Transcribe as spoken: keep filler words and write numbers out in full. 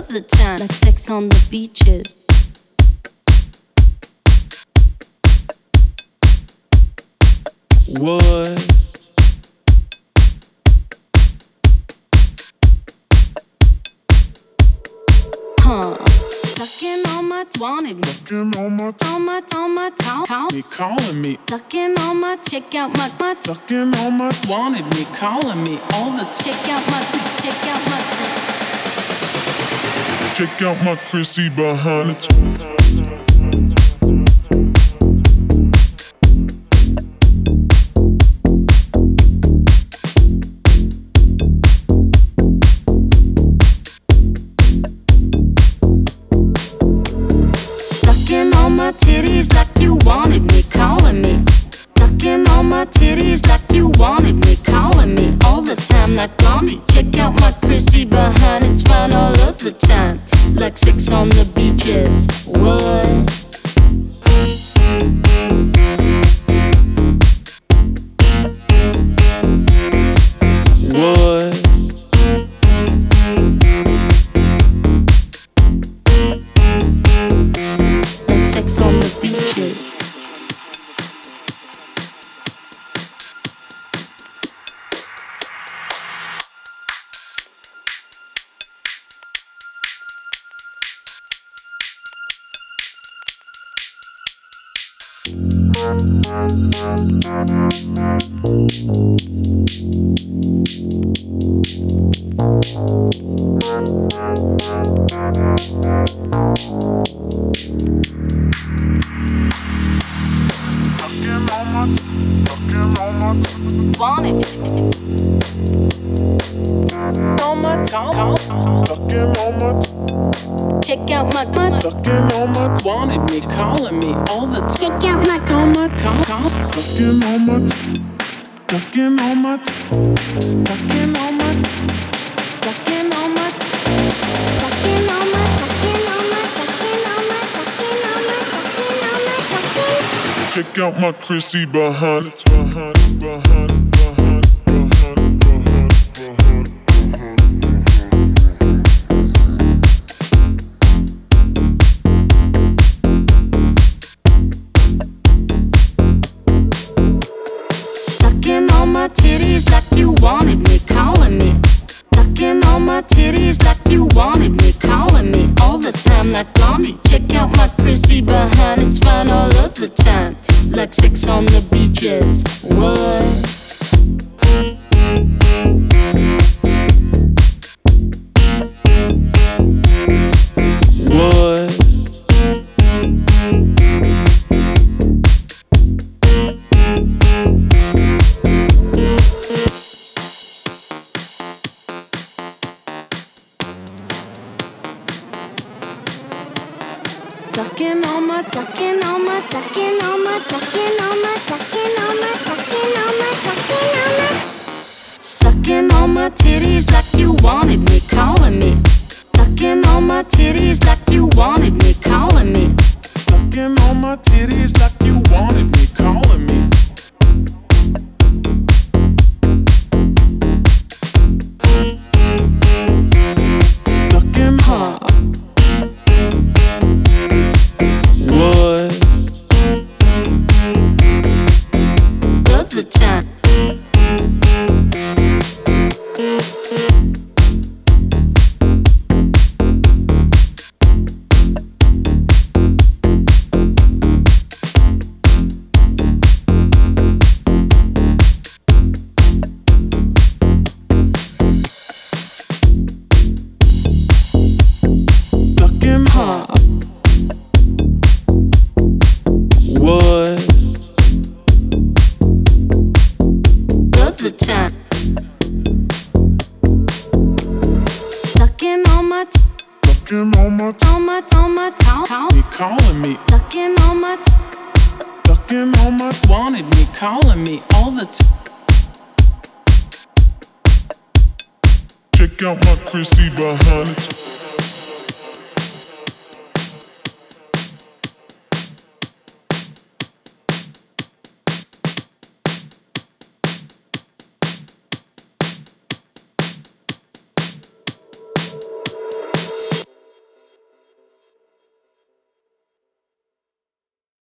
of the time, like sex on the beaches. What? Huh? Sucking on my wanted me. Sucking on my On my on my town. me calling me. Sucking on my check out my my Sucking on my Wanted me, calling me all the time. check out my check out my check out my Chrissy behind it. titties like you wanted me, calling me. Sucking on my titties like you wanted me, calling me all the time like Blondie. Check out my Chrissy behind, it's fine all of the time, like sex on the beaches. What? What? Check out my my sucking on my wanted me, calling me all the time. Check out my on my top, sucking on my sucking on my sucking on my sucking on my sucking on my sucking on my sucking on my sucking on my sucking on my sucking. Check out my Chrissy behind it, behind it, behind it. Titties like you wanted me, calling me. Sucking on my titties like you wanted me, calling me all the time like Blondie. Check out my Chrissy behind, it's fine all of the time, like sex on the beaches. What? Sucking on my, sucking on my, sucking on my, sucking on my, sucking on my, sucking on my, sucking on my. Sucking on my titties like you wanted me, calling me. Sucking on my titties like you wanted me, calling me. Sucking on my titties like you wanted me, calling me. Sucking huh. The time. Sucking huh. What? The time. Sucking on my sucking on my on my on my town. Me calling me. Sucking on my sucking on my wanted me, calling me all the time. Check out my Chrissy behind it.